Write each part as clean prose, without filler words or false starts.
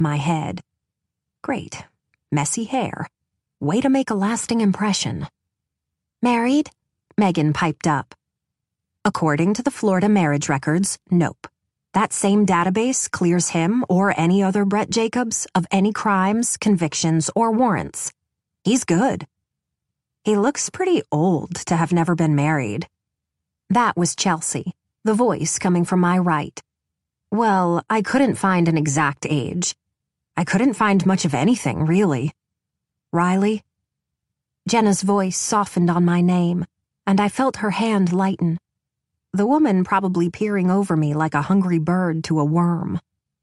my head. Great. Messy hair. Way to make a lasting impression. Married? Megan piped up. According to the Florida marriage records, nope. That same database clears him or any other Brett Jacobs of any crimes, convictions, or warrants. He's good. He looks pretty old to have never been married. That was Chelsea, the voice coming from my right. Well, I couldn't find an exact age. I couldn't find much of anything, really. Riley? Jenna's voice softened on my name, and I felt her hand lighten. The woman probably peering over me like a hungry bird to a worm.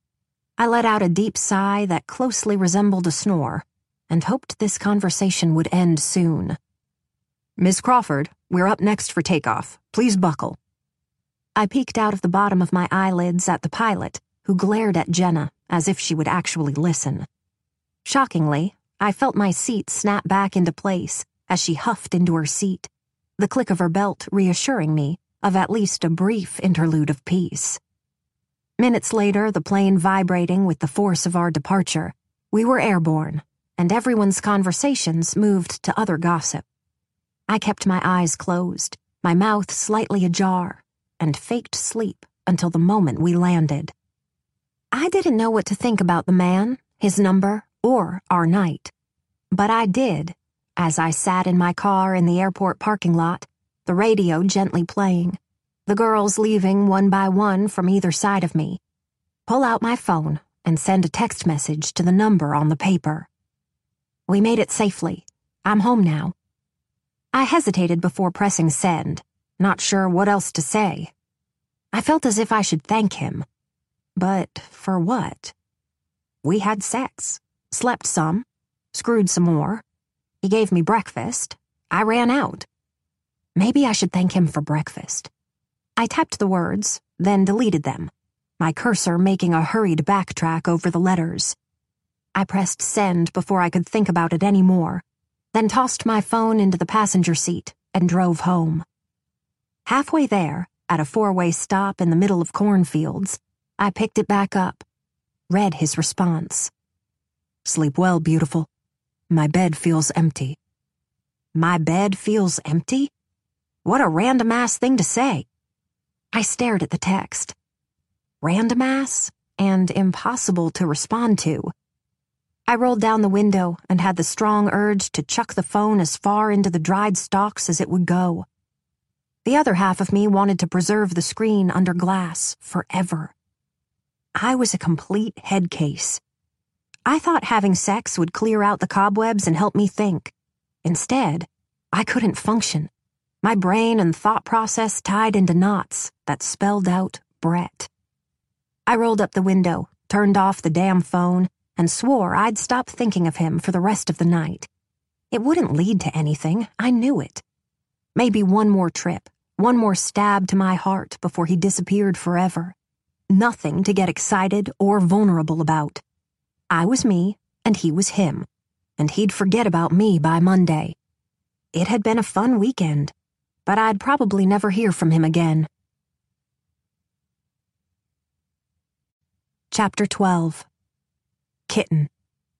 I let out a deep sigh that closely resembled a snore, and hoped this conversation would end soon. Miss Crawford, we're up next for takeoff. Please buckle. I peeked out of the bottom of my eyelids at the pilot, who glared at Jenna as if she would actually listen. Shockingly, I felt my seat snap back into place as she huffed into her seat, the click of her belt reassuring me of at least a brief interlude of peace. Minutes later, the plane vibrating with the force of our departure, we were airborne, and everyone's conversations moved to other gossip. I kept my eyes closed, my mouth slightly ajar, and faked sleep until the moment we landed. I didn't know what to think about the man, his number, or our night. But I did, as I sat in my car in the airport parking lot, the radio gently playing, the girls leaving one by one from either side of me, pull out my phone and send a text message to the number on the paper. We made it safely. I'm home now. I hesitated before pressing send, not sure what else to say. I felt as if I should thank him. But for what? We had sex, slept some, screwed some more. He gave me breakfast. I ran out. Maybe I should thank him for breakfast. I typed the words, then deleted them, my cursor making a hurried backtrack over the letters. I pressed send before I could think about it any more, then tossed my phone into the passenger seat and drove home. Halfway there, at a four-way stop in the middle of cornfields, I picked it back up, read his response. Sleep well, beautiful. My bed feels empty. My bed feels empty? What a random-ass thing to say. I stared at the text. Random-ass and impossible to respond to. I rolled down the window and had the strong urge to chuck the phone as far into the dried stalks as it would go. The other half of me wanted to preserve the screen under glass forever. I was a complete head case. I thought having sex would clear out the cobwebs and help me think. Instead, I couldn't function. My brain and thought process tied into knots that spelled out Brett. I rolled up the window, turned off the damn phone, and swore I'd stop thinking of him for the rest of the night. It wouldn't lead to anything, I knew it. Maybe one more trip, one more stab to my heart before he disappeared forever. Nothing to get excited or vulnerable about. I was me, and he was him, and he'd forget about me by Monday. It had been a fun weekend, but I'd probably never hear from him again. Chapter 12. Kitten.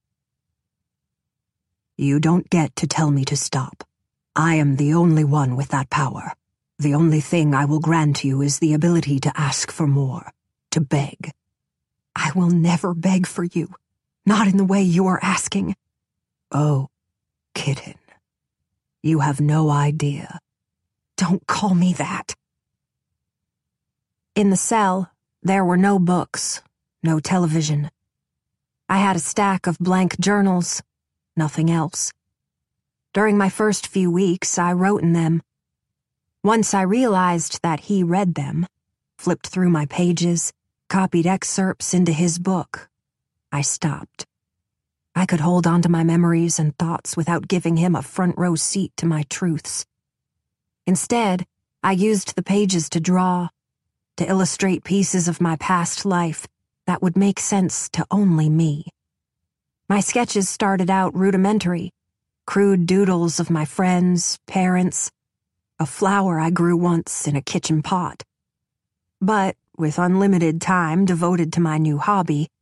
You don't get to tell me to stop. I am the only one with that power. The only thing I will grant you is the ability to ask for more, to beg. I will never beg for you, not in the way you are asking. Oh, kitten. You have no idea. Don't call me that. In the cell, there were no books, no television. I had a stack of blank journals, nothing else. During my first few weeks, I wrote in them. Once I realized that he read them, flipped through my pages, copied excerpts into his book, I stopped. I could hold on to my memories and thoughts without giving him a front-row seat to my truths. Instead, I used the pages to draw, to illustrate pieces of my past life that would make sense to only me. My sketches started out rudimentary, crude doodles of my friends, parents, a flower I grew once in a kitchen pot. But, with unlimited time devoted to my new hobby,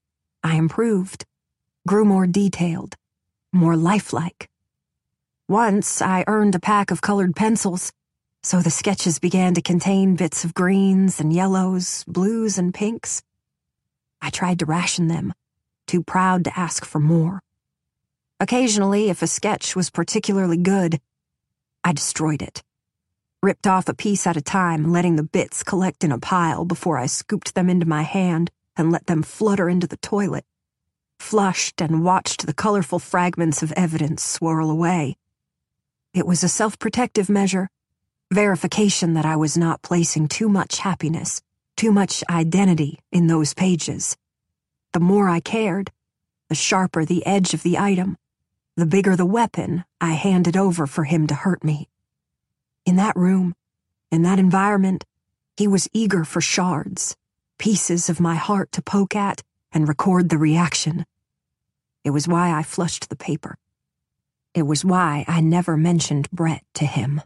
I improved, grew more detailed, more lifelike. Once I earned a pack of colored pencils, so the sketches began to contain bits of greens and yellows, blues and pinks. I tried to ration them, too proud to ask for more. Occasionally, if a sketch was particularly good, I destroyed it. Ripped off a piece at a time, letting the bits collect in a pile before I scooped them into my hand and let them flutter into the toilet. Flushed and watched the colorful fragments of evidence swirl away. It was a self-protective measure, verification that I was not placing too much happiness, too much identity in those pages. The more I cared, the sharper the edge of the item, the bigger the weapon I handed over for him to hurt me. In that room, in that environment, he was eager for shards, pieces of my heart to poke at and record the reaction. It was why I flushed the paper. It was why I never mentioned Brett to him.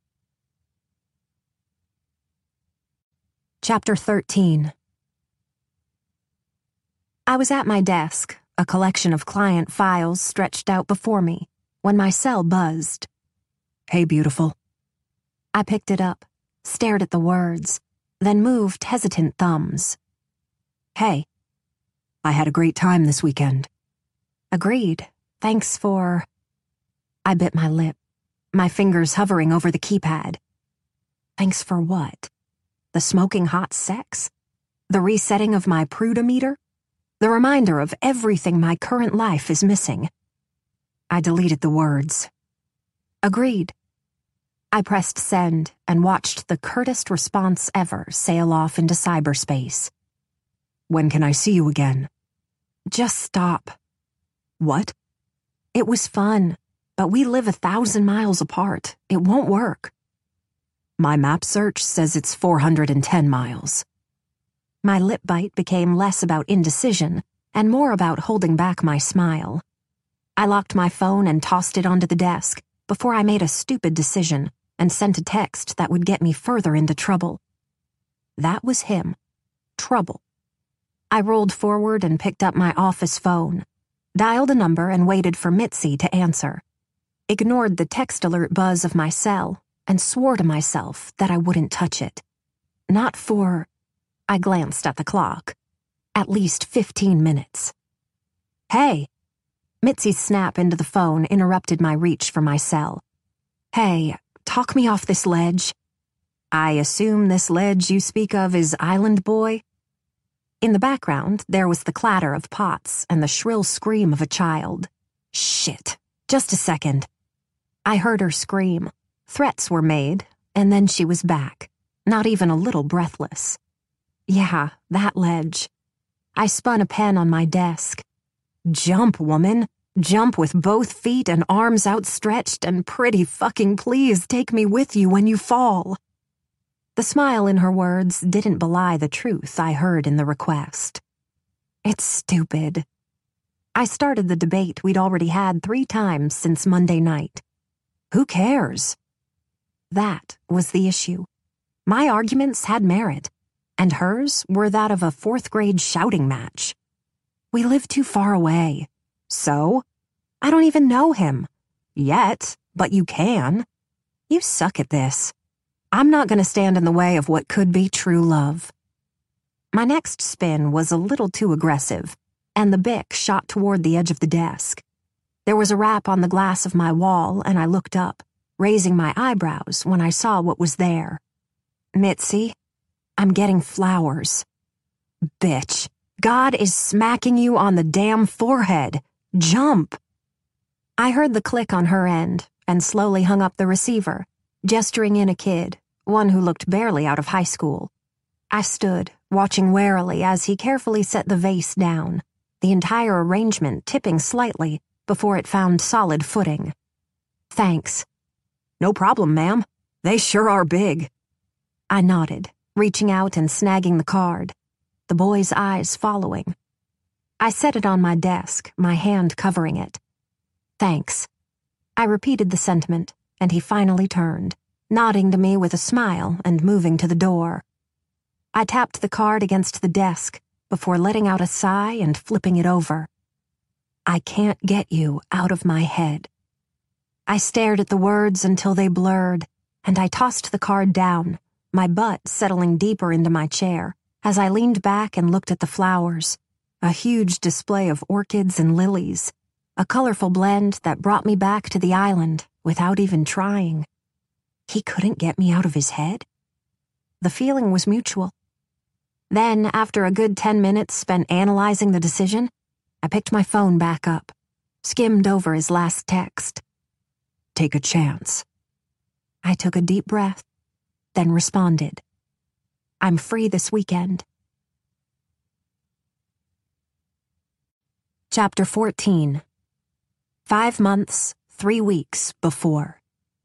Chapter 13. I was at my desk, a collection of client files stretched out before me, when my cell buzzed. "Hey, beautiful." I picked it up, stared at the words, then moved hesitant thumbs. "Hey." "I had a great time this weekend." "Agreed. Thanks for..." I bit my lip, my fingers hovering over the keypad. Thanks for what? The smoking hot sex? The resetting of my prudometer? The reminder of everything my current life is missing? I deleted the words. Agreed. I pressed send and watched the curtest response ever sail off into cyberspace. "When can I see you again?" "Just stop." "What?" "It was fun, but we live 1,000 miles apart. It won't work." "My map search says it's 410 miles. My lip bite became less about indecision and more about holding back my smile. I locked my phone and tossed it onto the desk before I made a stupid decision and sent a text that would get me further into trouble. That was him. Trouble. I rolled forward and picked up my office phone, dialed a number and waited for Mitzi to answer. Ignored the text alert buzz of my cell and swore to myself that I wouldn't touch it. Not for... I glanced at the clock. At least 15 minutes. "Hey." Mitzi's snap into the phone interrupted my reach for my cell. "Hey, talk me off this ledge." "I assume this ledge you speak of is Island Boy?" In the background, there was the clatter of pots and the shrill scream of a child. Shit. Just a second. I heard her scream. Threats were made, and then she was back, not even a little breathless. Yeah, that ledge. I spun a pen on my desk. "Jump, woman. Jump with both feet and arms outstretched, and pretty fucking please take me with you when you fall." The smile in her words didn't belie the truth I heard in the request. It's stupid. I started the debate we'd already had 3 times since Monday night. Who cares? That was the issue. My arguments had merit, and hers were that of a 4th-grade shouting match. We live too far away. So? I don't even know him. Yet, but you can. You suck at this. I'm not going to stand in the way of what could be true love. My next spin was a little too aggressive, and the Bic shot toward the edge of the desk. There was a rap on the glass of my wall, and I looked up, raising my eyebrows when I saw what was there. "Mitzi, I'm getting flowers." "Bitch, God is smacking you on the damn forehead. Jump." I heard the click on her end and slowly hung up the receiver, gesturing in a kid, one who looked barely out of high school. I stood, watching warily as he carefully set the vase down, the entire arrangement tipping slightly before it found solid footing. "Thanks." "No problem, ma'am. They sure are big." I nodded, reaching out and snagging the card, the boy's eyes following. I set it on my desk, my hand covering it. "Thanks." I repeated the sentiment, and he finally turned, nodding to me with a smile and moving to the door. I tapped the card against the desk, before letting out a sigh and flipping it over. I can't get you out of my head. I stared at the words until they blurred, and I tossed the card down, my butt settling deeper into my chair as I leaned back and looked at the flowers, a huge display of orchids and lilies, a colorful blend that brought me back to the island without even trying. He couldn't get me out of his head? The feeling was mutual. Then, after a good 10 minutes spent analyzing the decision, I picked my phone back up, skimmed over his last text. Take a chance. I took a deep breath, then responded. I'm free this weekend. Chapter 14. 5 months, 3 weeks before.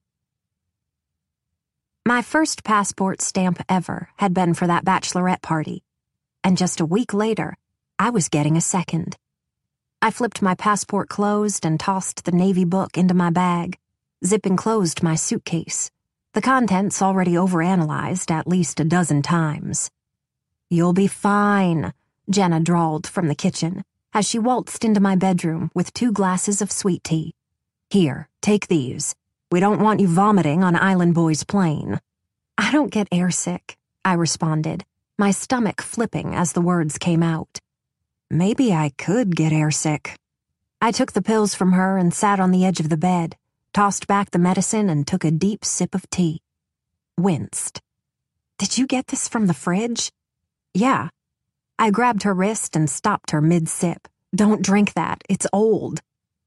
My first passport stamp ever had been for that bachelorette party, and just a week later, I was getting a second. I flipped my passport closed and tossed the Navy book into my bag, zipping closed my suitcase, the contents already overanalyzed at least a dozen times. You'll be fine, Jenna drawled from the kitchen as she waltzed into my bedroom with 2 glasses of sweet tea. Here, take these. We don't want you vomiting on Island Boy's plane. I don't get airsick, I responded, my stomach flipping as the words came out. Maybe I could get airsick. I took the pills from her and sat on the edge of the bed, tossed back the medicine and took a deep sip of tea. Winced. Did you get this from the fridge? Yeah. I grabbed her wrist and stopped her mid-sip. Don't drink that, it's old.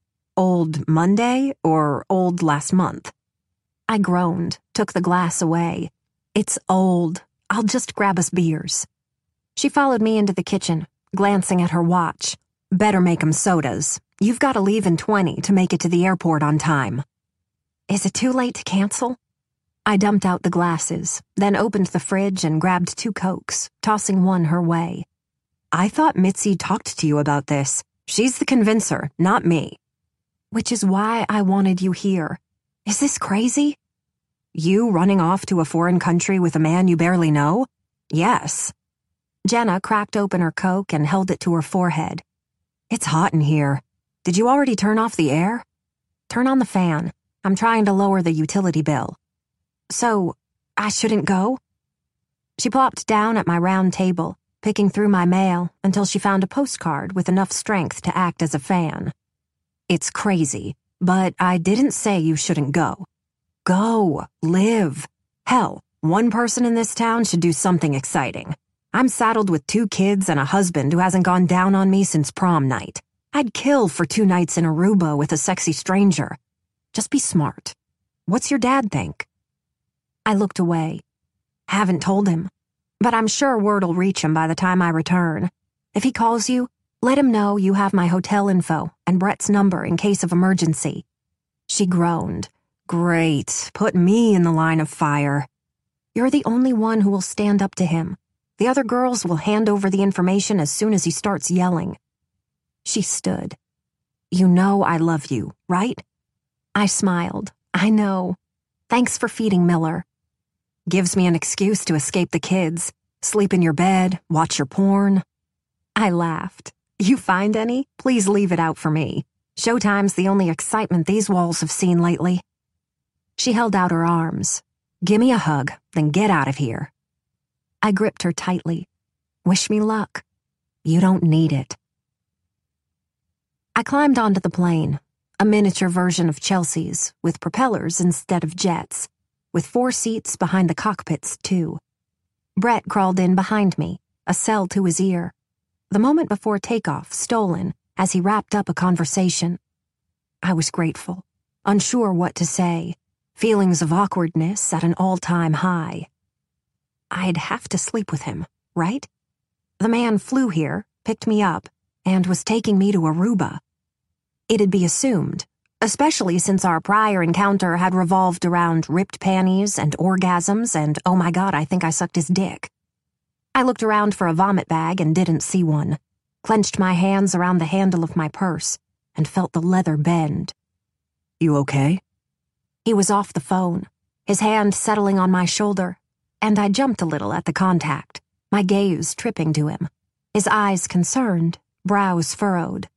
Old Monday or old last month? I groaned, took the glass away. It's old. I'll just grab us beers. She followed me into the kitchen, glancing at her watch. Better make 'em sodas. You've got to leave in 20 to make it to the airport on time. Is it too late to cancel? I dumped out the glasses, then opened the fridge and grabbed 2 Cokes, tossing one her way. I thought Mitzi talked to you about this. She's the convincer, not me. Which is why I wanted you here. Is this crazy? You running off to a foreign country with a man you barely know? Yes. Jenna cracked open her Coke and held it to her forehead. It's hot in here. Did you already turn off the air? Turn on the fan. I'm trying to lower the utility bill. So, I shouldn't go? She plopped down at my round table, picking through my mail until she found a postcard with enough strength to act as a fan. It's crazy, but I didn't say you shouldn't go. Go, live. Hell, one person in this town should do something exciting. I'm saddled with 2 kids and a husband who hasn't gone down on me since prom night. I'd kill for 2 nights in Aruba with a sexy stranger. Just be smart. What's your dad think? I looked away. Haven't told him, but I'm sure word'll reach him by the time I return. If he calls you, let him know you have my hotel info and Brett's number in case of emergency. She groaned. Great, put me in the line of fire. You're the only one who will stand up to him. The other girls will hand over the information as soon as he starts yelling. She stood. You know I love you, right? I smiled. I know. Thanks for feeding Miller. Gives me an excuse to escape the kids, sleep in your bed, watch your porn. I laughed. You find any? Please leave it out for me. Showtime's the only excitement these walls have seen lately. She held out her arms. Give me a hug, then get out of here. I gripped her tightly. Wish me luck. You don't need it. I climbed onto the plane, a miniature version of Chelsea's, with propellers instead of jets, with 4 seats behind the cockpits, too. Brett crawled in behind me, a cell to his ear. The moment before takeoff, stolen, as he wrapped up a conversation. I was grateful, unsure what to say, feelings of awkwardness at an all-time high. I'd have to sleep with him, right? The man flew here, picked me up, and was taking me to Aruba. It'd be assumed, especially since our prior encounter had revolved around ripped panties and orgasms and oh my god, I think I sucked his dick. I looked around for a vomit bag and didn't see one, clenched my hands around the handle of my purse, and felt the leather bend. You okay? He was off the phone, his hand settling on my shoulder, and I jumped a little at the contact, my gaze tripping to him. his eyes concerned, brows furrowed.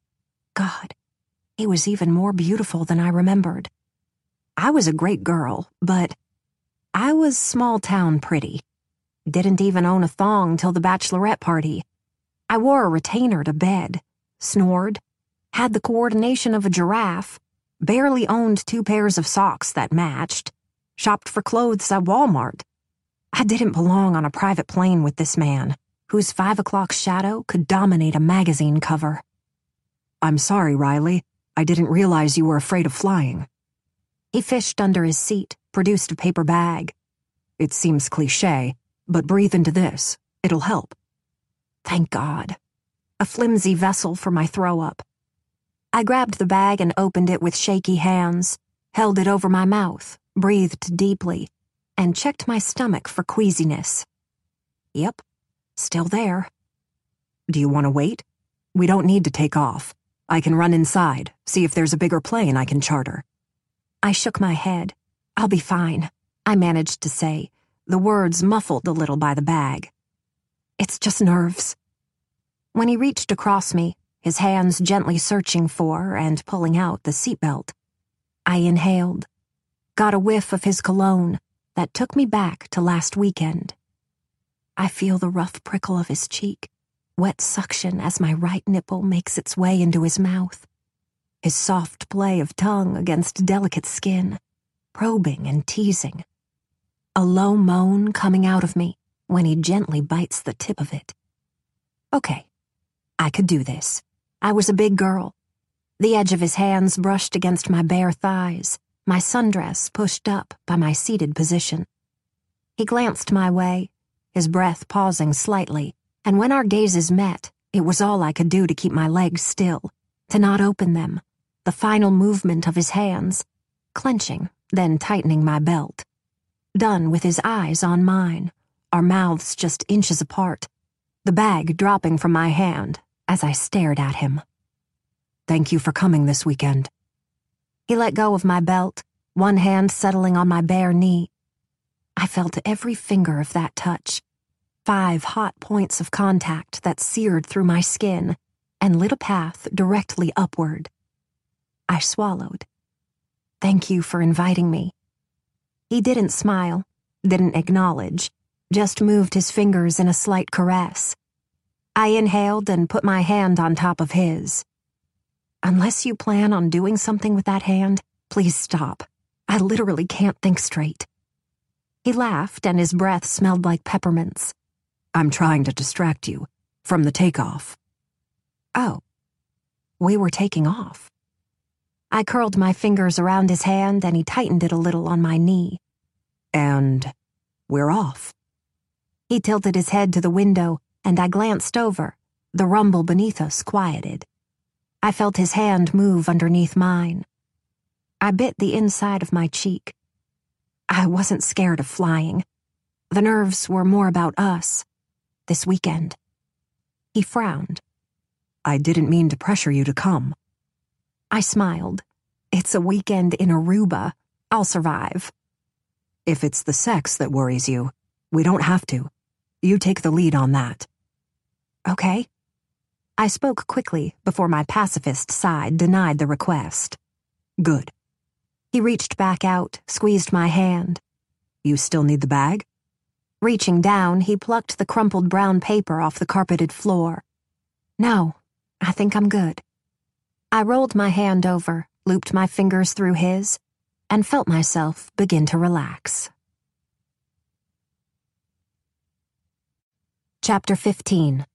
God, he was even more beautiful than I remembered. I was a great girl, but I was small-town pretty. Didn't even own a thong till the bachelorette party. I wore a retainer to bed, snored, had the coordination of a giraffe, barely owned 2 pairs of socks that matched, shopped for clothes at Walmart. I didn't belong on a private plane with this man, whose 5 o'clock shadow could dominate a magazine cover. I'm sorry, Riley. I didn't realize you were afraid of flying. He fished under his seat, produced a paper bag. It seems cliché, but breathe into this. It'll help. Thank God. A flimsy vessel for my throw-up. I grabbed the bag and opened it with shaky hands, held it over my mouth, breathed deeply, and checked my stomach for queasiness. Yep, still there. Do you want to wait? We don't need to take off. I can run inside, see if there's a bigger plane I can charter. I shook my head. I'll be fine, I managed to say, the words muffled a little by the bag. It's just nerves. When he reached across me, his hands gently searching for and pulling out the seatbelt, I inhaled, got a whiff of his cologne that took me back to last weekend. I feel the rough prickle of his cheek, wet suction as my right nipple makes its way into his mouth. His soft play of tongue against delicate skin, probing and teasing. A low moan coming out of me when he gently bites the tip of it. Okay, I could do this. I was a big girl. The edge of his hands brushed against my bare thighs, my sundress pushed up by my seated position. He glanced my way, his breath pausing slightly, and when our gazes met, it was all I could do to keep my legs still, to not open them. The final movement of his hands, clenching, then tightening my belt. Done with his eyes on mine, our mouths just inches apart, the bag dropping from my hand as I stared at him. Thank you for coming this weekend. He let go of my belt, one hand settling on my bare knee. I felt every finger of that touch, 5 hot points of contact that seared through my skin and lit a path directly upward. I swallowed. Thank you for inviting me. He didn't smile, didn't acknowledge, just moved his fingers in a slight caress. I inhaled and put my hand on top of his. Unless you plan on doing something with that hand, please stop. I literally can't think straight. He laughed and his breath smelled like peppermints. I'm trying to distract you from the takeoff. Oh, we were taking off. I curled my fingers around his hand and he tightened it a little on my knee. And we're off. He tilted his head to the window and I glanced over. The rumble beneath us quieted. I felt his hand move underneath mine. I bit the inside of my cheek. I wasn't scared of flying. The nerves were more about us, this weekend. He frowned. I didn't mean to pressure you to come. I smiled. It's a weekend in Aruba. I'll survive. If it's the sex that worries you, we don't have to. You take the lead on that. Okay. I spoke quickly before my pacifist side denied the request. Good. He reached back out, squeezed my hand. You still need the bag? Reaching down, he plucked the crumpled brown paper off the carpeted floor. No, I think I'm good. I rolled my hand over, looped my fingers through his, and felt myself begin to relax. Chapter 15.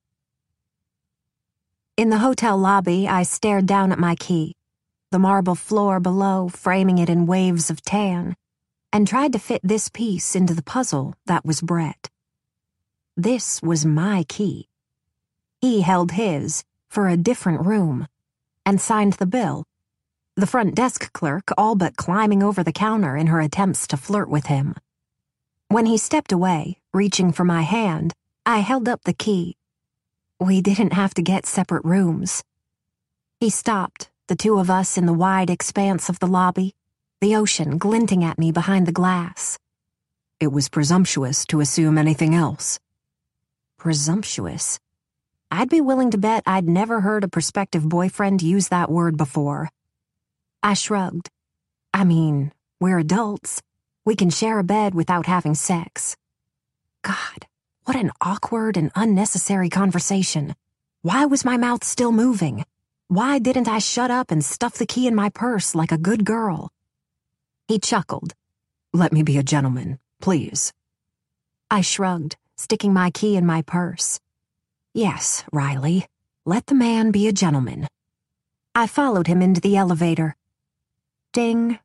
In the hotel lobby, I stared down at my key, the marble floor below framing it in waves of tan, and tried to fit this piece into the puzzle that was Brett. This was my key. He held his for a different room and signed the bill, the front desk clerk all but climbing over the counter in her attempts to flirt with him. When he stepped away, reaching for my hand, I held up the key. We didn't have to get separate rooms. He stopped, the two of us in the wide expanse of the lobby, the ocean glinting at me behind the glass. It was presumptuous to assume anything else. Presumptuous? I'd be willing to bet I'd never heard a prospective boyfriend use that word before. I shrugged. I mean, we're adults. We can share a bed without having sex. God, what an awkward and unnecessary conversation. Why was my mouth still moving? Why didn't I shut up and stuff the key in my purse like a good girl? He chuckled. Let me be a gentleman, please. I shrugged, sticking my key in my purse. Yes, Riley, let the man be a gentleman. I followed him into the elevator. Ding.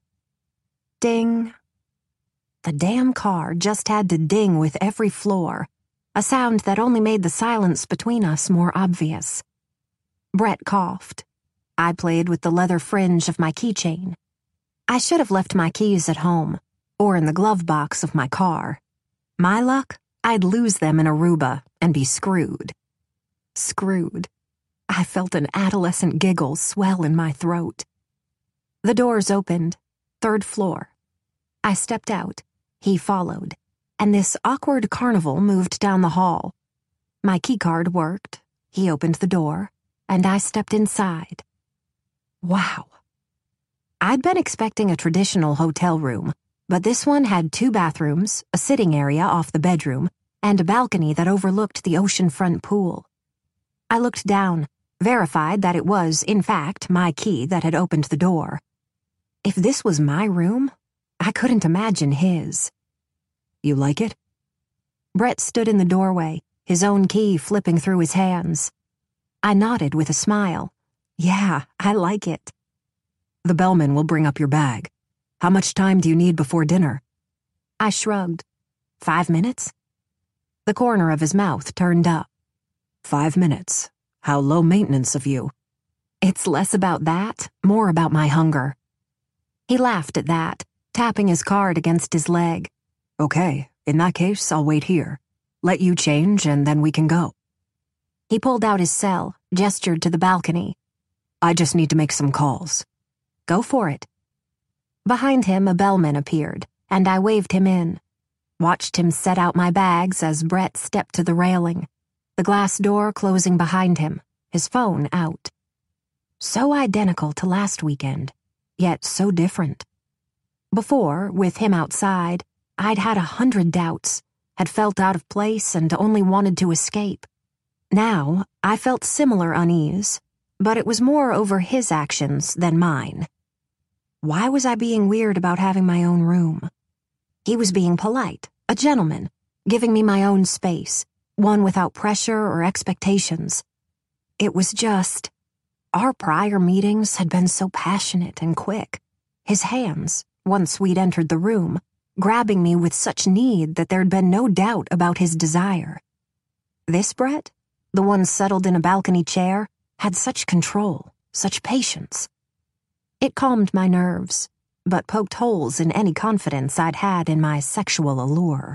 Ding. The damn car just had to ding with every floor, a sound that only made the silence between us more obvious. Brett coughed. I played with the leather fringe of my keychain. I should have left my keys at home, or in the glove box of my car. My luck, I'd lose them in Aruba and be screwed. Screwed. I felt an adolescent giggle swell in my throat. The doors opened. 3rd floor. I stepped out. He followed, and this awkward carnival moved down the hall. My keycard worked. He opened the door, and I stepped inside. Wow. I'd been expecting a traditional hotel room, but this one had 2 bathrooms, a sitting area off the bedroom, and a balcony that overlooked the oceanfront pool. I looked down, verified that it was, in fact, my key that had opened the door. If this was my room, I couldn't imagine his. You like it? Brett stood in the doorway, his own key flipping through his hands. I nodded with a smile. Yeah, I like it. The bellman will bring up your bag. How much time do you need before dinner? I shrugged. 5 minutes? The corner of his mouth turned up. 5 minutes. How low maintenance of you. It's less about that, more about my hunger. He laughed at that, tapping his card against his leg. Okay, in that case, I'll wait here. Let you change and then we can go. He pulled out his cell, gestured to the balcony. I just need to make some calls. Go for it. Behind him, a bellman appeared, and I waved him in. Watched him set out my bags as Brett stepped to the railing, the glass door closing behind him, his phone out. So identical to last weekend, yet so different. Before, with him outside, I'd had 100 doubts, had felt out of place and only wanted to escape. Now, I felt similar unease, but it was more over his actions than mine. Why was I being weird about having my own room? He was being polite, a gentleman, giving me my own space, one without pressure or expectations. It was just, our prior meetings had been so passionate and quick. His hands, once we'd entered the room, grabbing me with such need that there'd been no doubt about his desire. This Brett, the one settled in a balcony chair, had such control, such patience. It calmed my nerves, but poked holes in any confidence I'd had in my sexual allure.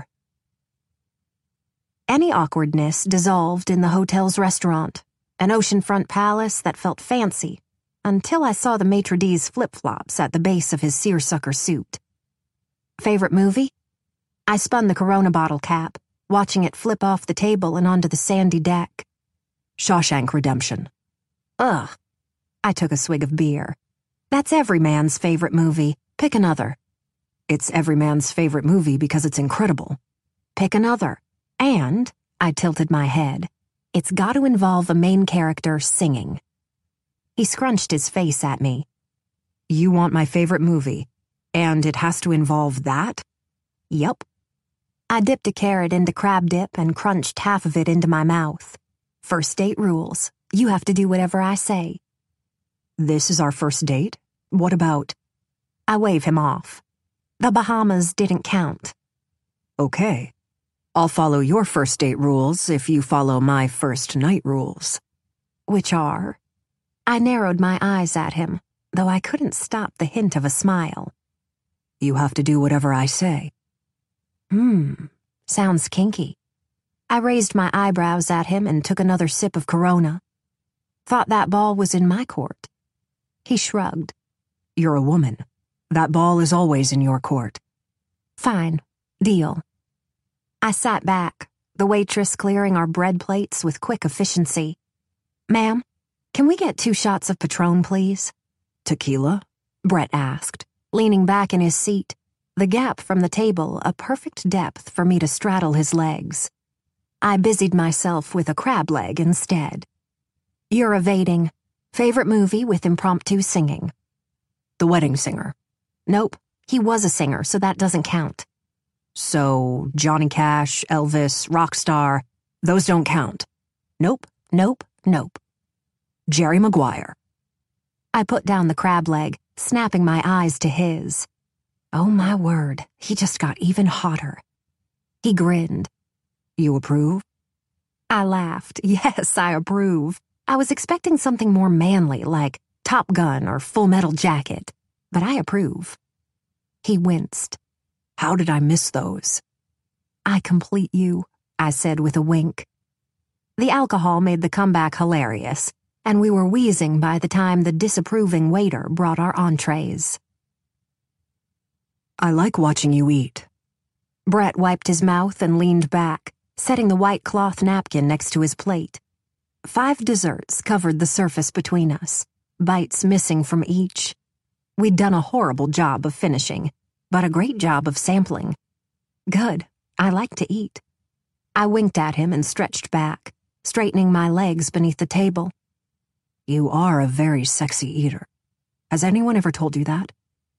Any awkwardness dissolved in the hotel's restaurant, an oceanfront palace that felt fancy, until I saw the maitre d's flip-flops at the base of his seersucker suit. Favorite movie? I spun the Corona bottle cap, watching it flip off the table and onto the sandy deck. Shawshank Redemption. Ugh. I took a swig of beer. That's every man's favorite movie. Pick another. It's every man's favorite movie because it's incredible. Pick another. And, I tilted my head, it's got to involve a main character singing. He scrunched his face at me. You want my favorite movie, and it has to involve that? Yup. I dipped a carrot into crab dip and crunched half of it into my mouth. First date rules. You have to do whatever I say. This is our first date? What about? I wave him off. The Bahamas didn't count. Okay. I'll follow your first date rules if you follow my first night rules. Which are? I narrowed my eyes at him, though I couldn't stop the hint of a smile. You have to do whatever I say. Sounds kinky. I raised my eyebrows at him and took another sip of Corona. Thought that ball was in my court. He shrugged. You're a woman. That ball is always in your court. Fine. Deal. I sat back, the waitress clearing our bread plates with quick efficiency. "Ma'am, can we get 2 shots of Patron, please?" "Tequila?" Brett asked, leaning back in his seat, the gap from the table a perfect depth for me to straddle his legs. I busied myself with a crab leg instead. "You're evading. Favorite movie with impromptu singing?" "The Wedding Singer." "Nope, he was a singer, so that doesn't count." "So, Johnny Cash, Elvis, Rockstar, those don't count." "Nope, nope, nope." "Jerry Maguire." I put down the crab leg, snapping my eyes to his. Oh my word, he just got even hotter. He grinned. "You approve?" I laughed. Yes, I approve. I was expecting something more manly, like Top Gun or Full Metal Jacket, but I approve. He winced. "How did I miss those?" "I complete you," I said with a wink. The alcohol made the comeback hilarious, and we were wheezing by the time the disapproving waiter brought our entrees. "I like watching you eat." Brett wiped his mouth and leaned back, setting the white cloth napkin next to his plate. 5 desserts covered the surface between us, bites missing from each. We'd done a horrible job of finishing, but a great job of sampling. Good. I like to eat. I winked at him and stretched back, straightening my legs beneath the table. "You are a very sexy eater. Has anyone ever told you that?"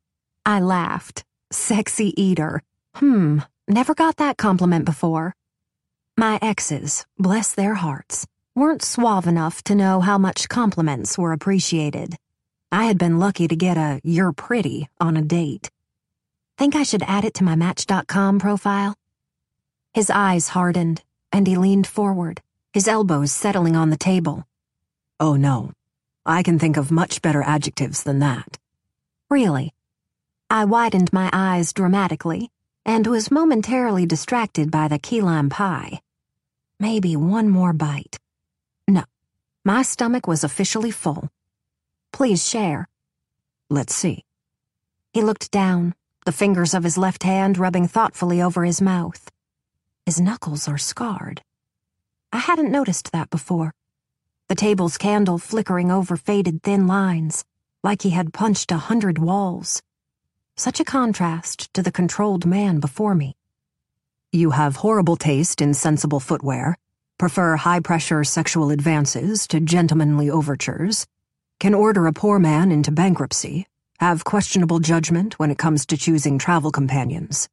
I laughed. Sexy eater. Never got that compliment before. My exes, bless their hearts, weren't suave enough to know how much compliments were appreciated. I had been lucky to get a "you're pretty" on a date. Think I should add it to my Match.com profile? His eyes hardened, and he leaned forward, his elbows settling on the table. "Oh no, I can think of much better adjectives than that." "Really?" I widened my eyes dramatically and was momentarily distracted by the key lime pie. Maybe one more bite. No, my stomach was officially full. "Please share." "Let's see." He looked down, the fingers of his left hand rubbing thoughtfully over his mouth. His knuckles are scarred. I hadn't noticed that before. The table's candle flickering over faded thin lines, like he had punched 100 walls. Such a contrast to the controlled man before me. "You have horrible taste in sensible footwear, prefer high-pressure sexual advances to gentlemanly overtures, can order a poor man into bankruptcy, have questionable judgment when it comes to choosing travel companions."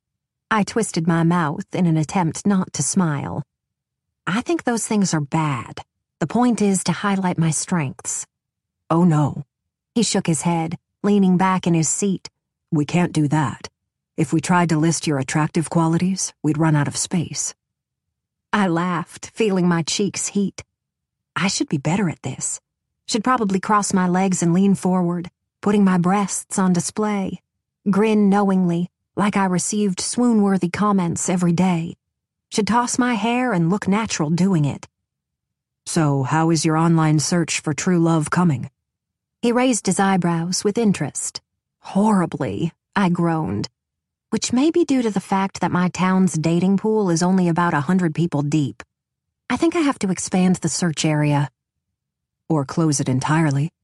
I twisted my mouth in an attempt not to smile. I think those things are bad. The point is to highlight my strengths. "Oh no." He shook his head, leaning back in his seat. "We can't do that. If we tried to list your attractive qualities, we'd run out of space." I laughed, feeling my cheeks heat. I should be better at this. Should probably cross my legs and lean forward, putting my breasts on display. Grin knowingly, like I received swoon-worthy comments every day. Should toss my hair and look natural doing it. "So, how is your online search for true love coming?" He raised his eyebrows with interest. "Horribly," I groaned, which may be due to the fact that my town's dating pool is only about 100 people deep. I think I have to expand the search area. Or close it entirely.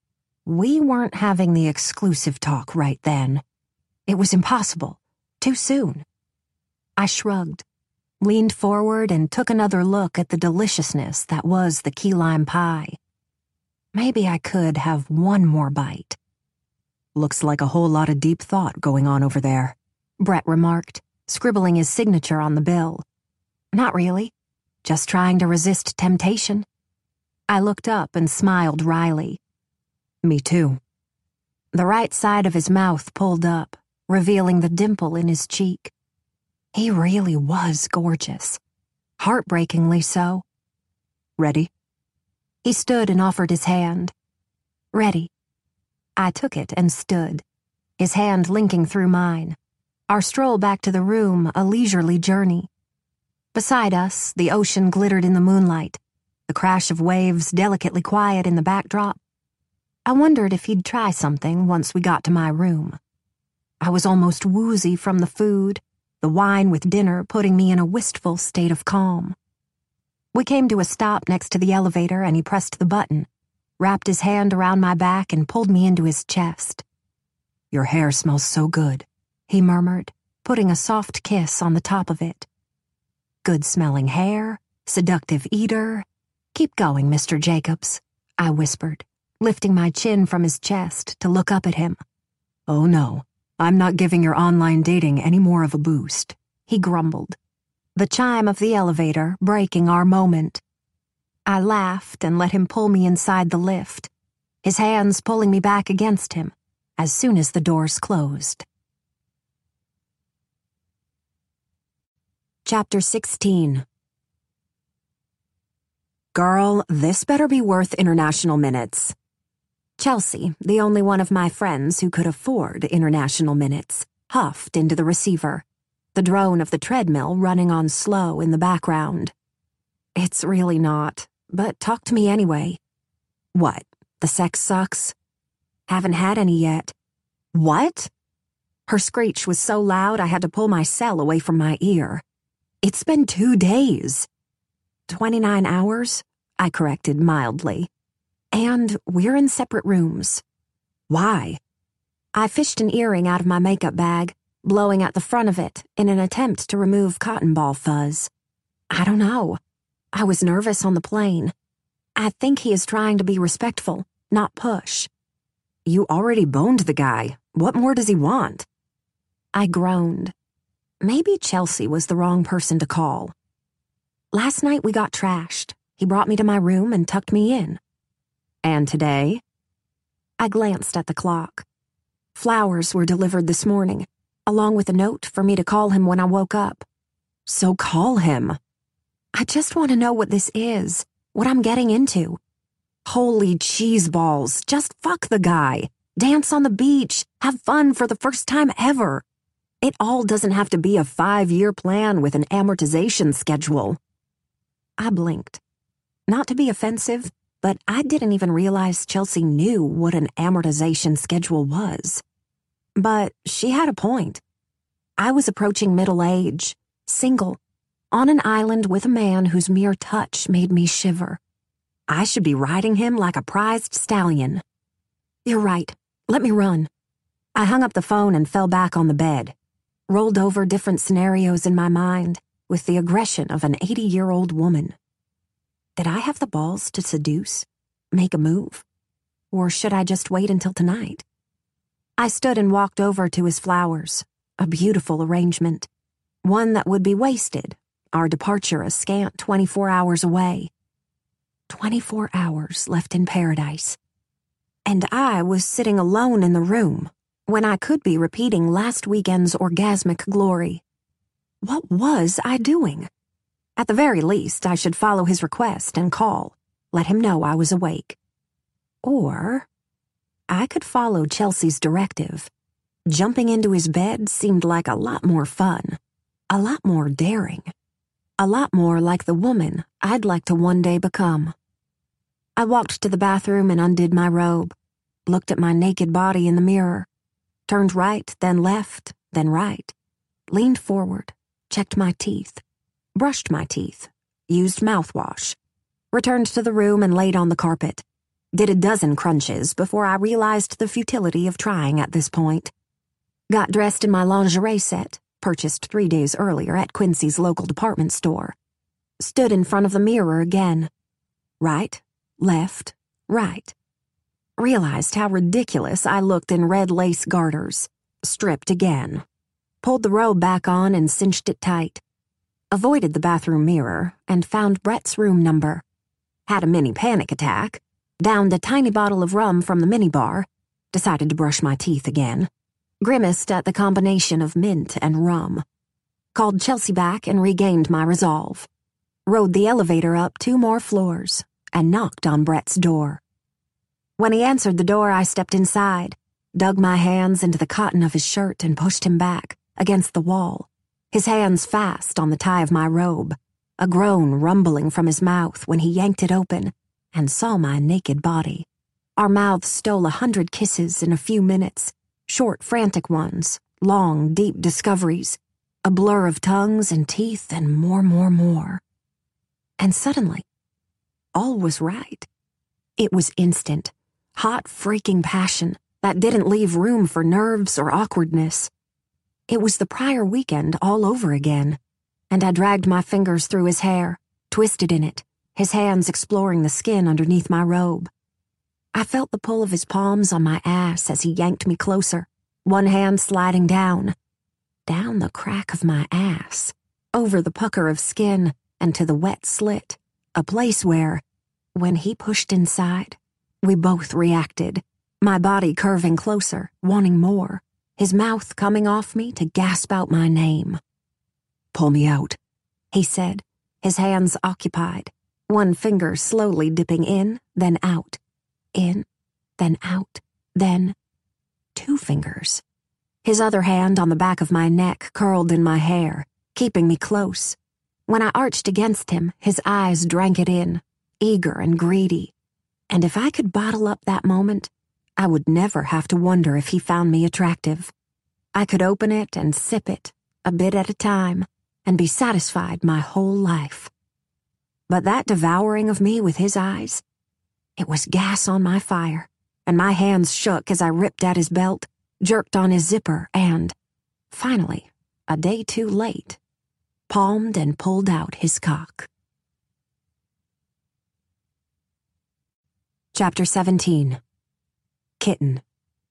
We weren't having the exclusive talk right then. It was impossible. Too soon. I shrugged, leaned forward, and took another look at the deliciousness that was the key lime pie. Maybe I could have one more bite. "Looks like a whole lot of deep thought going on over there," Brett remarked, scribbling his signature on the bill. "Not really. Just trying to resist temptation." I looked up and smiled wryly. "Me too." The right side of his mouth pulled up, revealing the dimple in his cheek. He really was gorgeous. Heartbreakingly so. "Ready?" He stood and offered his hand. "Ready." I took it and stood, his hand linking through mine. Our stroll back to the room a leisurely journey. Beside us, the ocean glittered in the moonlight, the crash of waves delicately quiet in the backdrop. I wondered if he'd try something once we got to my room. I was almost woozy from the food, the wine with dinner putting me in a wistful state of calm. We came to a stop next to the elevator and he pressed the button, wrapped his hand around my back and pulled me into his chest. "Your hair smells so good," he murmured, putting a soft kiss on the top of it. "Good-smelling hair, seductive eater. Keep going, Mr. Jacobs," I whispered, lifting my chin from his chest to look up at him. "Oh no, I'm not giving your online dating any more of a boost," he grumbled, the chime of the elevator breaking our moment. I laughed and let him pull me inside the lift, his hands pulling me back against him as soon as the doors closed. Chapter 16. Girl, this better be worth international minutes. Chelsea, the only one of my friends who could afford international minutes, huffed into the receiver, the drone of the treadmill running on slow in the background. It's really not, but talk to me anyway. What, the sex sucks? Haven't had any yet. What? Her screech was so loud I had to pull my cell away from my ear. It's been 2 days. 29 hours, I corrected mildly. And we're in separate rooms. Why? I fished an earring out of my makeup bag, blowing at the front of it in an attempt to remove cotton ball fuzz. I don't know. I was nervous on the plane. I think he is trying to be respectful, not push. You already boned the guy. What more does he want? I groaned. Maybe Chelsea was the wrong person to call. Last night we got trashed. He brought me to my room and tucked me in. And today? I glanced at the clock. Flowers were delivered this morning, along with a note for me to call him when I woke up. So call him. I just want to know what this is, what I'm getting into. Holy cheese balls, just fuck the guy. Dance on the beach, have fun for the first time ever. It all doesn't have to be a 5-year plan with an amortization schedule. I blinked. Not to be offensive, but I didn't even realize Chelsea knew what an amortization schedule was. But she had a point. I was approaching middle age, single, on an island with a man whose mere touch made me shiver. I should be riding him like a prized stallion. You're right. Let me run. I hung up the phone and fell back on the bed, rolled over different scenarios in my mind with the aggression of an 80-year-old woman. Did I have the balls to seduce, make a move? Or should I just wait until tonight? I stood and walked over to his flowers, a beautiful arrangement, one that would be wasted, our departure a scant 24 hours away. 24 hours left in paradise. And I was sitting alone in the room when I could be repeating last weekend's orgasmic glory. What was I doing? At the very least, I should follow his request and call, let him know I was awake. Or I could follow Chelsea's directive. Jumping into his bed seemed like a lot more fun, a lot more daring, a lot more like the woman I'd like to one day become. I walked to the bathroom and undid my robe, looked at my naked body in the mirror, turned right, then left, then right, leaned forward, checked my teeth, brushed my teeth, used mouthwash, returned to the room and laid on the carpet, did a dozen crunches before I realized the futility of trying at this point. Got dressed in my lingerie set, purchased 3 days earlier at Quincy's local department store. Stood in front of the mirror again. Right, left, right. Realized how ridiculous I looked in red lace garters. Stripped again. Pulled the robe back on and cinched it tight. Avoided the bathroom mirror and found Brett's room number. Had a mini panic attack. Downed a tiny bottle of rum from the minibar. Decided to brush my teeth again. Grimaced at the combination of mint and rum. Called Chelsea back and regained my resolve. Rode the elevator up 2 more floors and knocked on Brett's door. When he answered the door, I stepped inside, dug my hands into the cotton of his shirt and pushed him back against the wall, his hands fast on the tie of my robe, a groan rumbling from his mouth when he yanked it open and saw my naked body. Our mouths stole 100 kisses in a few minutes, short, frantic ones, long, deep discoveries, a blur of tongues and teeth and more. And suddenly, all was right. It was instant, hot freaking passion that didn't leave room for nerves or awkwardness. It was the prior weekend all over again, and I dragged my fingers through his hair, twisted in it, his hands exploring the skin underneath my robe. I felt the pull of his palms on my ass as he yanked me closer, one hand sliding down the crack of my ass, over the pucker of skin and to the wet slit, a place where, when he pushed inside, we both reacted, my body curving closer, wanting more, his mouth coming off me to gasp out my name. "Pull me out," he said, his hands occupied, one finger slowly dipping in, then out, in, then out, then 2 fingers. His other hand on the back of my neck curled in my hair, keeping me close. When I arched against him, his eyes drank it in, eager and greedy. And if I could bottle up that moment, I would never have to wonder if he found me attractive. I could open it and sip it, a bit at a time, and be satisfied my whole life. But that devouring of me with his eyes, it was gas on my fire, and my hands shook as I ripped at his belt, jerked on his zipper, and, finally, a day too late, palmed and pulled out his cock. Chapter 17. Kitten.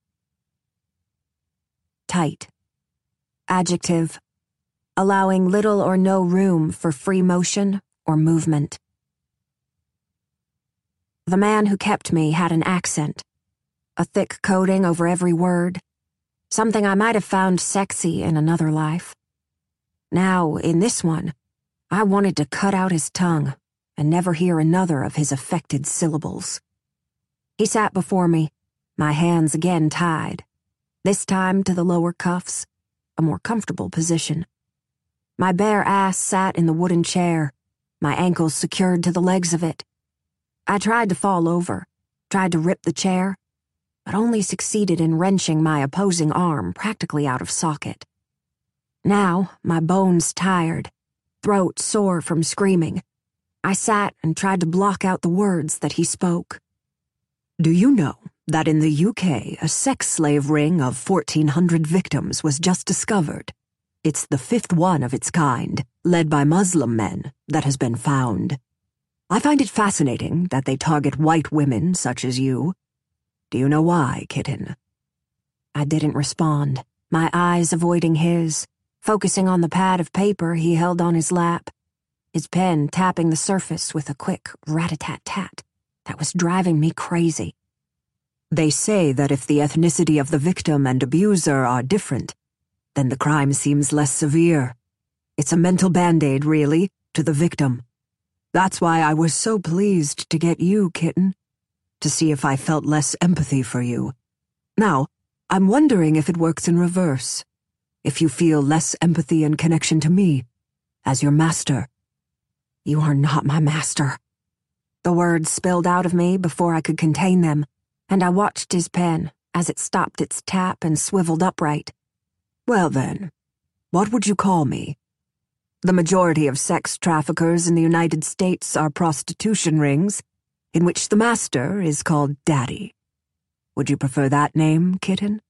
Tight. Adjective. Allowing little or no room for free motion or movement. The man who kept me had an accent, a thick coating over every word, something I might have found sexy in another life. Now, in this one, I wanted to cut out his tongue and never hear another of his affected syllables. He sat before me, my hands again tied, this time to the lower cuffs, a more comfortable position. My bare ass sat in the wooden chair, my ankles secured to the legs of it. I tried to fall over, tried to rip the chair, but only succeeded in wrenching my opposing arm practically out of socket. Now, my bones tired, throat sore from screaming, I sat and tried to block out the words that he spoke. "Do you know that in the UK a sex slave ring of 1,400 victims was just discovered? It's the 5th one of its kind, led by Muslim men, that has been found. I find it fascinating that they target white women such as you. Do you know why, kitten?" I didn't respond, my eyes avoiding his, focusing on the pad of paper he held on his lap, his pen tapping the surface with a quick rat-a-tat-tat that was driving me crazy. "They say that if the ethnicity of the victim and abuser are different, then the crime seems less severe. It's a mental band-aid, really, to the victim. That's why I was so pleased to get you, kitten, to see if I felt less empathy for you. Now, I'm wondering if it works in reverse. If you feel less empathy and connection to me, as your master." "You are not my master." The words spilled out of me before I could contain them, and I watched his pen as it stopped its tap and swiveled upright. "Well then, what would you call me? The majority of sex traffickers in the United States are prostitution rings, in which the master is called Daddy. Would you prefer that name, kitten?"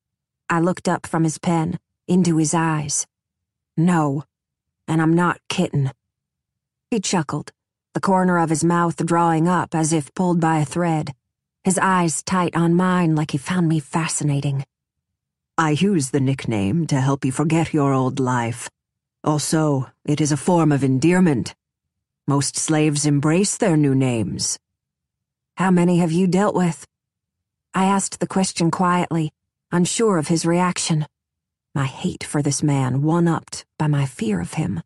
I looked up from his pen, into his eyes. "No, and I'm not kitten." He chuckled, the corner of his mouth drawing up as if pulled by a thread, his eyes tight on mine like he found me fascinating. "I use the nickname to help you forget your old life. Also, it is a form of endearment. Most slaves embrace their new names." "How many have you dealt with?" I asked the question quietly, unsure of his reaction, my hate for this man one-upped by my fear of him.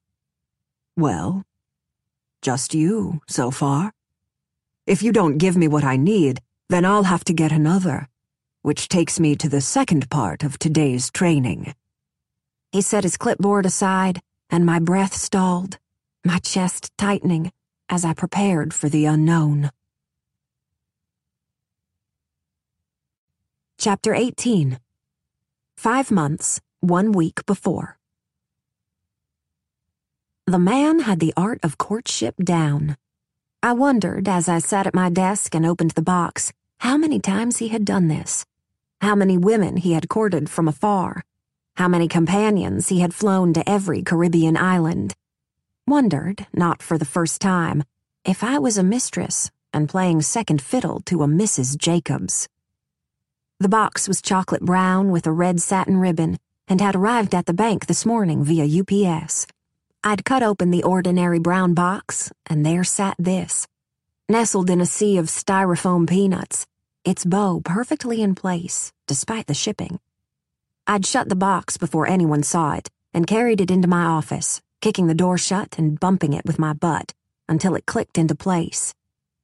"Well, just you, so far. If you don't give me what I need, then I'll have to get another, which takes me to the second part of today's training." He set his clipboard aside, and my breath stalled, my chest tightening as I prepared for the unknown. Chapter 18. 5 months, 1 week before. The man had the art of courtship down. I wondered, as I sat at my desk and opened the box, how many times he had done this, how many women he had courted from afar, how many companions he had flown to every Caribbean island. Wondered, not for the first time, if I was a mistress and playing second fiddle to a Mrs. Jacobs. The box was chocolate brown with a red satin ribbon and had arrived at the bank this morning via UPS. I'd cut open the ordinary brown box, and there sat this, nestled in a sea of styrofoam peanuts, its bow perfectly in place, despite the shipping. I'd shut the box before anyone saw it and carried it into my office, kicking the door shut and bumping it with my butt until it clicked into place.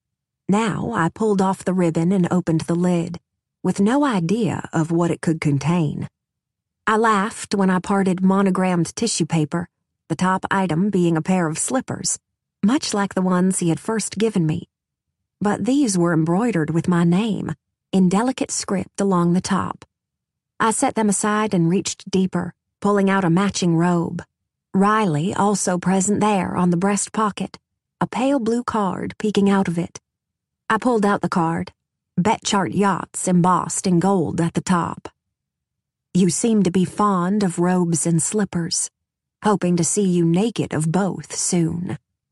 Now I pulled off the ribbon and opened the lid, with no idea of what it could contain. I laughed when I parted monogrammed tissue paper, the top item being a pair of slippers, much like the ones he had first given me. But these were embroidered with my name, in delicate script along the top. I set them aside and reached deeper, pulling out a matching robe. Riley also present there on the breast pocket, a pale blue card peeking out of it. I pulled out the card, Betchart Yachts embossed in gold at the top. You seem to be fond of robes and slippers, hoping to see you naked of both soon.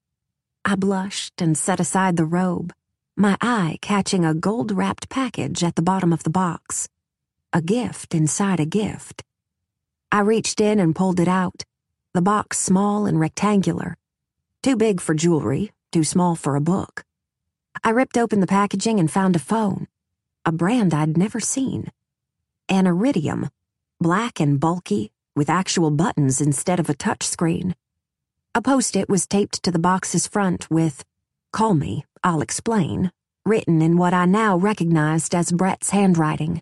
I blushed and set aside the robe, my eye catching a gold-wrapped package at the bottom of the box. A gift inside a gift. I reached in and pulled it out, the box small and rectangular. Too big for jewelry, too small for a book. I ripped open the packaging and found a phone, a brand I'd never seen. An Iridium, black and bulky, with actual buttons instead of a touchscreen. A post-it was taped to the box's front with, "Call me, I'll explain," written in what I now recognized as Brett's handwriting.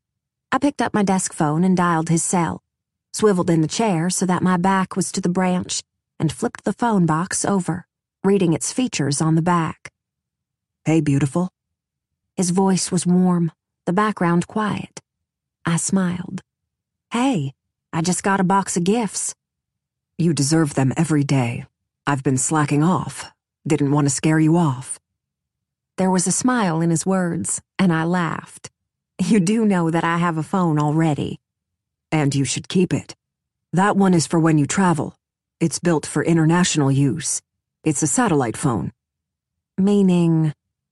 I picked up my desk phone and dialed his cell, swiveled in the chair so that my back was to the branch, and flipped the phone box over, reading its features on the back. "Hey, beautiful." His voice was warm, the background quiet. I smiled. "Hey, I just got a box of gifts." "You deserve them every day. I've been slacking off. Didn't want to scare you off." There was a smile in his words, and I laughed. "You do know that I have a phone already." "And you should keep it. That one is for when you travel. It's built for international use. It's a satellite phone." Meaning?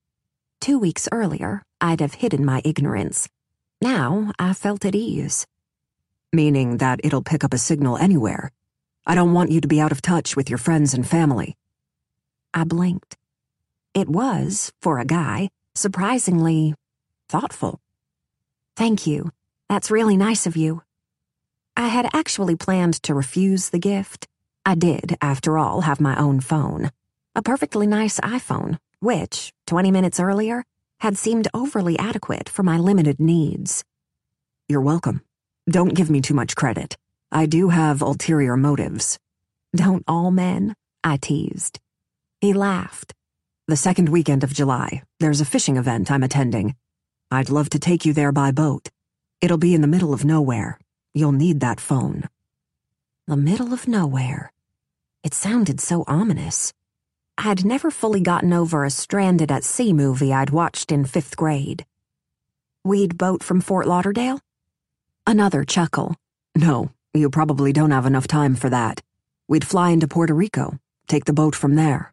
2 weeks earlier, I'd have hidden my ignorance. Now, I felt at ease. "Meaning that it'll pick up a signal anywhere. I don't want you to be out of touch with your friends and family." I blinked. It was, for a guy, surprisingly thoughtful. "Thank you. That's really nice of you." I had actually planned to refuse the gift. I did, after all, have my own phone. A perfectly nice iPhone, which, 20 minutes earlier, had seemed overly adequate for my limited needs. "You're welcome. Don't give me too much credit. I do have ulterior motives." "Don't all men?" I teased. He laughed. "The second weekend of July, there's a fishing event I'm attending. I'd love to take you there by boat. It'll be in the middle of nowhere. You'll need that phone." The middle of nowhere. It sounded so ominous. I'd never fully gotten over a Stranded at Sea movie I'd watched in 5th grade. "We'd boat from Fort Lauderdale?" Another chuckle. "No, you probably don't have enough time for that. We'd fly into Puerto Rico, take the boat from there."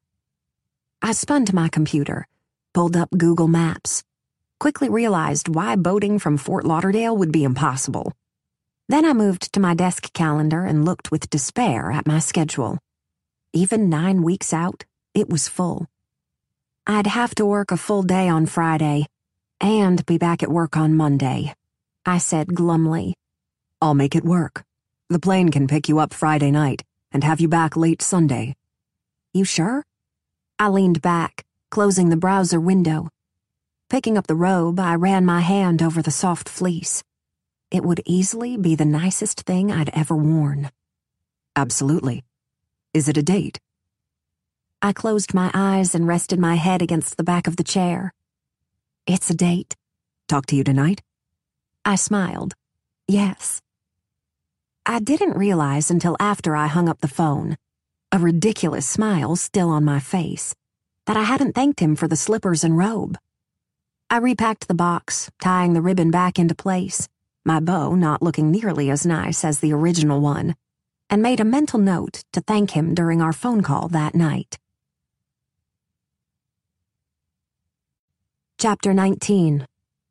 I spun to my computer, pulled up Google Maps, quickly realized why boating from Fort Lauderdale would be impossible. Then I moved to my desk calendar and looked with despair at my schedule. Even 9 weeks out, it was full. I'd have to work a full day on Friday and be back at work on Monday, I said glumly. "I'll make it work. The plane can pick you up Friday night and have you back late Sunday." "You sure?" I leaned back, closing the browser window. Picking up the robe, I ran my hand over the soft fleece. It would easily be the nicest thing I'd ever worn. "Absolutely. Is it a date?" I closed my eyes and rested my head against the back of the chair. "It's a date." "Talk to you tonight?" I smiled. "Yes." I didn't realize until after I hung up the phone. a ridiculous smile still on my face, that I hadn't thanked him for the slippers and robe. I repacked the box, tying the ribbon back into place, my bow not looking nearly as nice as the original one, and made a mental note to thank him during our phone call that night. Chapter 19.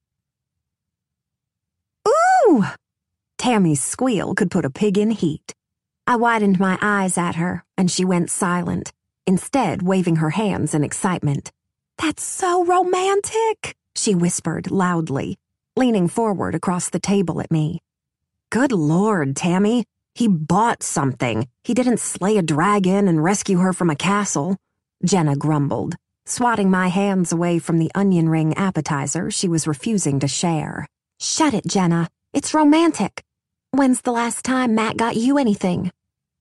Ooh! Tammy's squeal could put a pig in heat. I widened my eyes at her, and she went silent, instead waving her hands in excitement. "That's so romantic," she whispered loudly, leaning forward across the table at me. "Good Lord, Tammy, he bought something. He didn't slay a dragon and rescue her from a castle," Jenna grumbled, swatting my hands away from the onion ring appetizer she was refusing to share. "Shut it, Jenna. It's romantic. When's the last time Matt got you anything?"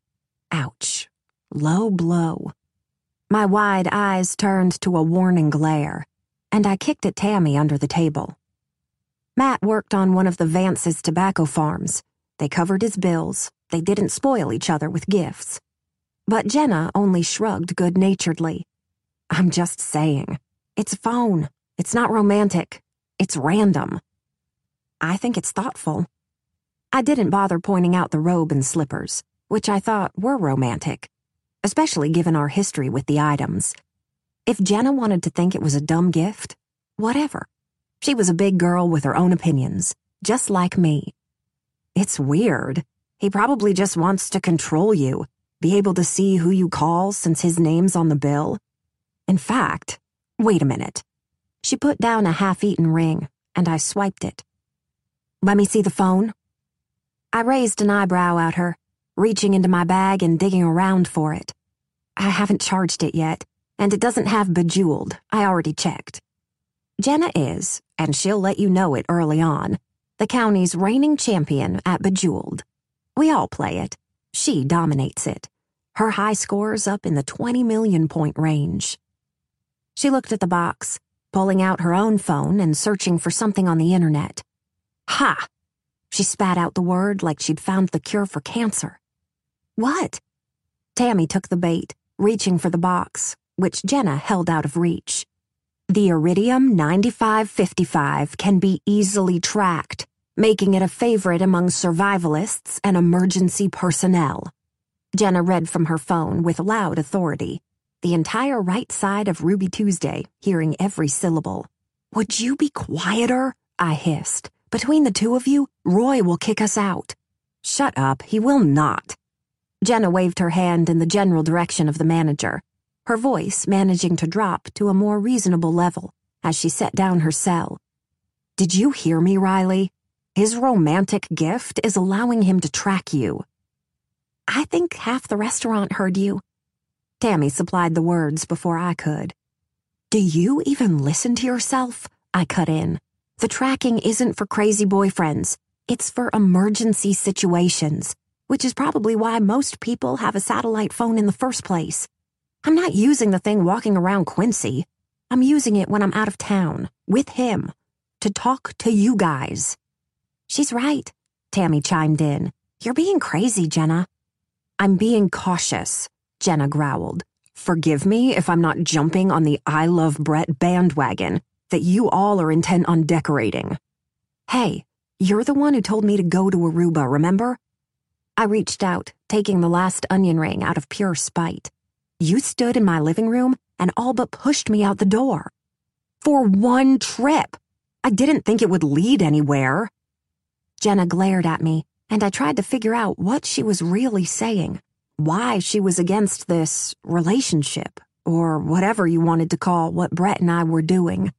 Ouch. Low blow. My wide eyes turned to a warning glare, and I kicked at Tammy under the table. Matt worked on one of the Vance's tobacco farms. They covered his bills. They didn't spoil each other with gifts. But Jenna only shrugged good-naturedly. "I'm just saying. It's a phone. It's not romantic. It's random." "I think it's thoughtful." I didn't bother pointing out the robe and slippers, which I thought were romantic, especially given our history with the items. If Jenna wanted to think it was a dumb gift, whatever. She was a big girl with her own opinions, just like me. It's weird. He probably just wants to control you, be able to see who you call since his name's on the bill. In fact, wait a minute. She put down a half-eaten ring, and I swiped it. "Let me see the phone." I raised an eyebrow at her, reaching into my bag and digging around for it. "I haven't charged it yet, and it doesn't have Bejeweled. I already checked." Jenna is, and she'll let you know it early on, the county's reigning champion at Bejeweled. We all play it. She dominates it. Her high score's up in the 20 million point range. She looked at the box, pulling out her own phone and searching for something on the internet. "Ha!" She spat out the word like she'd found the cure for cancer. "What?" Tammy took the bait, reaching for the box, which Jenna held out of reach. "The Iridium 9555 can be easily tracked, making it a favorite among survivalists and emergency personnel." Jenna read from her phone with loud authority, the entire right side of Ruby Tuesday hearing every syllable. "Would you be quieter?" I hissed. "Between the two of you, Roy will kick us out." "Shut up, he will not." Jenna waved her hand in the general direction of the manager, her voice managing to drop to a more reasonable level as she set down her cell. "Did you hear me, Riley? His romantic gift is allowing him to track you." "I think half the restaurant heard you." Tammy supplied the words before I could. "Do you even listen to yourself?" I cut in. "The tracking isn't for crazy boyfriends. It's for emergency situations, which is probably why most people have a satellite phone in the first place. I'm not using the thing walking around Quincy. I'm using it when I'm out of town, with him, to talk to you guys." "She's right," Tammy chimed in. "You're being crazy, Jenna." "I'm being cautious," Jenna growled. "Forgive me if I'm not jumping on the I Love Brett bandwagon that you all are intent on decorating. Hey, you're the one who told me to go to Aruba, remember?" I reached out, taking the last onion ring out of pure spite. "You stood in my living room and all but pushed me out the door. For one trip. I didn't think it would lead anywhere." Jenna glared at me, and I tried to figure out what she was really saying, why she was against this relationship, or whatever you wanted to call what Brett and I were doing.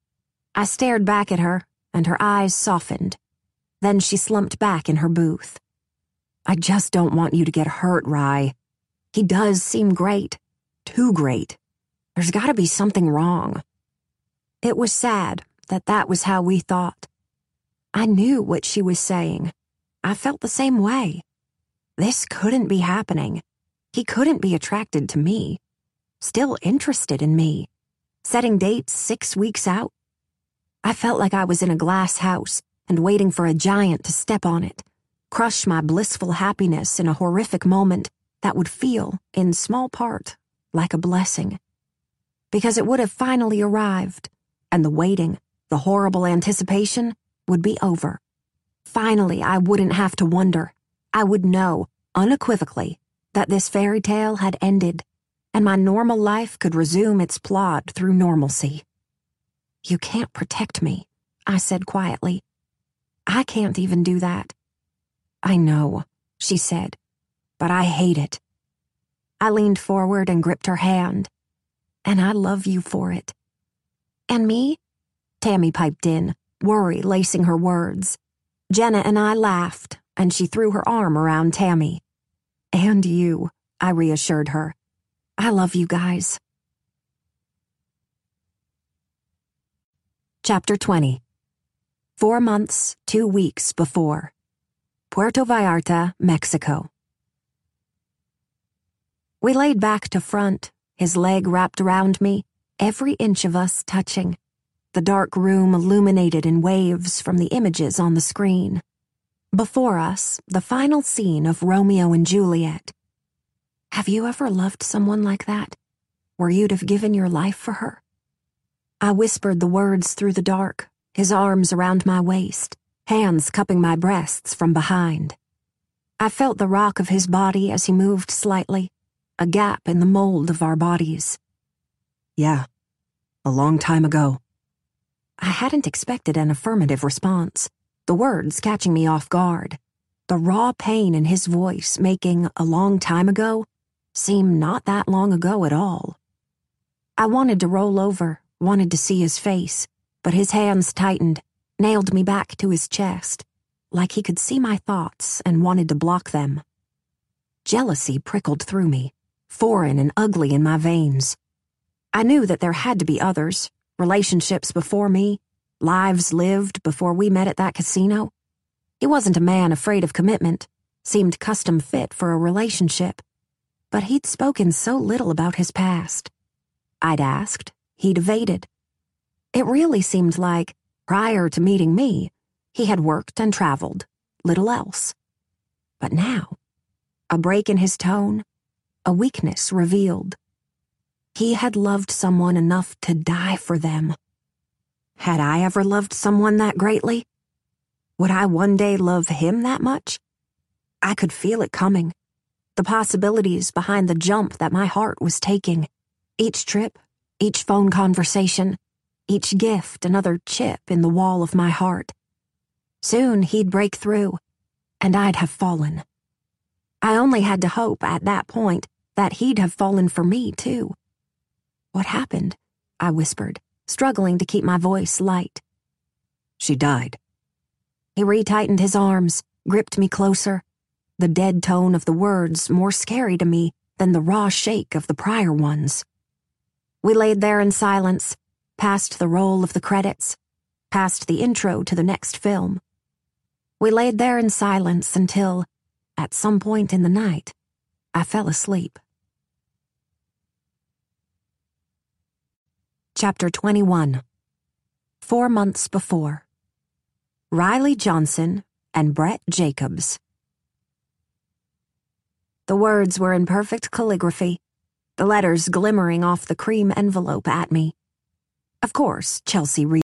I stared back at her, and her eyes softened. Then she slumped back in her booth. "I just don't want you to get hurt, Rye. He does seem great. Too great. There's gotta be something wrong." It was sad that was how we thought. I knew what she was saying. I felt the same way. This couldn't be happening. He couldn't be attracted to me. Still interested in me. Setting dates 6 weeks out. I felt like I was in a glass house and waiting for a giant to step on it, crush my blissful happiness in a horrific moment that would feel, in small part, like a blessing. Because it would have finally arrived, and the waiting, the horrible anticipation, would be over. Finally, I wouldn't have to wonder. I would know, unequivocally, that this fairy tale had ended, and my normal life could resume its plod through normalcy. "You can't protect me," I said quietly. "I can't even do that." "I know," she said, "but I hate it." I leaned forward and gripped her hand. "And I love you for it." "And me?" Tammy piped in, worry lacing her words. Jenna and I laughed, and she threw her arm around Tammy. "And you," I reassured her. "I love you guys." Chapter 20. 4 months, 2 weeks before. Puerto Vallarta, Mexico. We laid back to front, his leg wrapped around me, every inch of us touching, the dark room illuminated in waves from the images on the screen. Before us, the final scene of Romeo and Juliet. Have you ever loved someone like that, where you'd have given your life for her? I whispered the words through the dark, his arms around my waist, hands cupping my breasts from behind. I felt the rock of his body as he moved slightly, a gap in the mold of our bodies. "Yeah, a long time ago." I hadn't expected an affirmative response, the words catching me off guard, the raw pain in his voice making "a long time ago" seem not that long ago at all. I wanted to roll over, wanted to see his face, but his hands tightened, nailed me back to his chest, like he could see my thoughts and wanted to block them. Jealousy prickled through me, foreign and ugly in my veins. I knew that there had to be others, relationships before me, lives lived before we met at that casino. He wasn't a man afraid of commitment, seemed custom fit for a relationship, but he'd spoken so little about his past. I'd asked, he'd evaded. It really seemed like, prior to meeting me, he had worked and traveled, little else. But now, a break in his tone, a weakness revealed. He had loved someone enough to die for them. Had I ever loved someone that greatly? Would I one day love him that much? I could feel it coming, the possibilities behind the jump that my heart was taking. Each trip, each phone conversation, each gift another chip in the wall of my heart. Soon he'd break through, and I'd have fallen. I only had to hope at that point that he'd have fallen for me, too. "What happened?" I whispered, struggling to keep my voice light. "She died." He retightened his arms, gripped me closer, the dead tone of the words more scary to me than the raw shake of the prior ones. We laid there in silence, past the roll of the credits, past the intro to the next film. We laid there in silence until, at some point in the night, I fell asleep. Chapter 21. 4 months before. Riley Johnson and Brett Jacobs. The words were in perfect calligraphy, the letters glimmering off the cream envelope at me. Of course, Chelsea